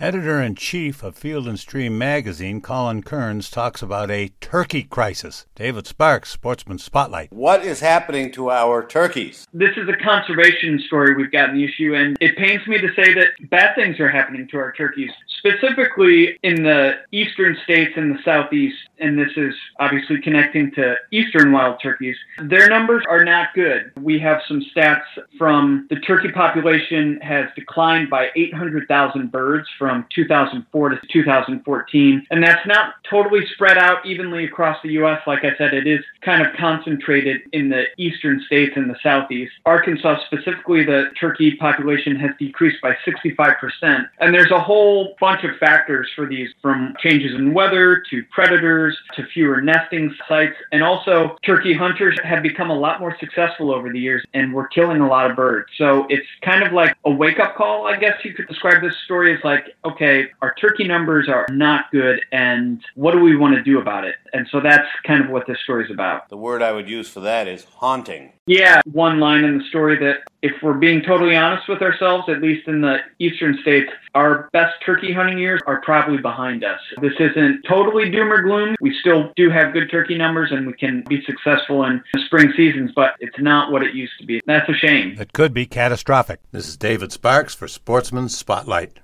Editor-in-Chief of Field and Stream magazine, Colin Kearns, talks about a turkey crisis. David Sparks, Sportsman Spotlight. What is happening to our turkeys? This is a conservation story we've got in the issue, and it pains me to say that bad things are happening to our turkeys, specifically in the eastern states and the southeast, and this is obviously connecting to eastern wild turkeys. Their numbers are not good. We have some stats from the turkey population has declined by 800,000 birds from 2004 to 2014, and that's not totally spread out evenly across the U.S. Like I said, it is kind of concentrated in the eastern states and the southeast. Arkansas specifically, the turkey population has decreased by 65%, and there's a whole bunch of factors for these, from changes in weather to predators to fewer nesting sites, and also turkey hunters have become a lot more successful over the years, and we're killing a lot of birds. So it's kind of like a wake-up call, I guess you could describe this story as like, okay, our turkey numbers are not good, and what do we want to do about it? And so that's kind of what this story is about. The word I would use for that is haunting. Yeah, one line in the story that, if we're being totally honest with ourselves, at least in the eastern states, our best turkey hunting years are probably behind us. This isn't totally doom or gloom. We still do have good turkey numbers and we can be successful in the spring seasons, but it's not what it used to be. That's a shame. It could be catastrophic. This is David Sparks for Sportsman Spotlight.